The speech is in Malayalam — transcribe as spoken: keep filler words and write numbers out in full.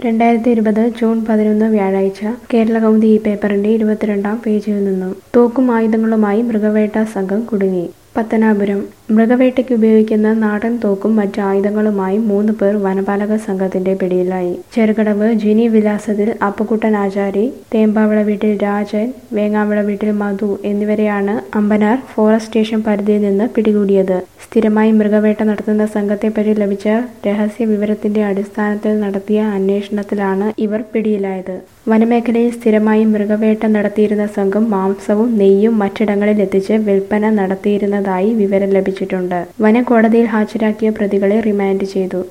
രണ്ടായിരത്തി ഇരുപത് ജൂൺ പതിനൊന്ന് വ്യാഴാഴ്ച കേരളകൗമുദി ഈ പേപ്പറിന്റെ ഇരുപത്തിരണ്ടാം പേജിൽ നിന്നും തോക്കും ആയുധങ്ങളുമായി മൃഗവേട്ട സംഘം കുടുങ്ങി. പത്തനാപുരം മൃഗവേട്ടയ്ക്ക് ഉപയോഗിക്കുന്ന നാടൻ തോക്കും മറ്റ് ആയുധങ്ങളുമായി മൂന്ന് പേർ വനപാലക സംഘത്തിന്റെ പിടിയിലായി. ചെറുകടവ് ജിനി വിലാസത്തിൽ അപ്പുക്കുട്ടൻ ആചാരി, തേമ്പാവിള വീട്ടിൽ രാജൻ, വേങ്ങാവിള വീട്ടിൽ മധു എന്നിവരെയാണ് അമ്പനാർ ഫോറസ്റ്റ് സ്റ്റേഷൻ പരിധിയിൽ നിന്ന് പിടികൂടിയത്. സ്ഥിരമായി മൃഗവേട്ട നടത്തുന്ന സംഘത്തെപ്പറ്റി ലഭിച്ച രഹസ്യ വിവരത്തിന്റെ അടിസ്ഥാനത്തിൽ നടത്തിയ അന്വേഷണത്തിലാണ് ഇവർ പിടിയിലായത്. വനമേഖലയിൽ സ്ഥിരമായി മൃഗവേട്ട നടത്തിയിരുന്ന സംഘം മാംസവും നെയ്യും മറ്റിടങ്ങളിൽ എത്തിച്ച് വിൽപ്പന നടത്തിയിരുന്നതായി വിവരം ലഭിച്ചിട്ടുണ്ട്. വനം കോടതിയിൽ ഹാജരാക്കിയ പ്രതികളെ റിമാൻഡ് ചെയ്തു.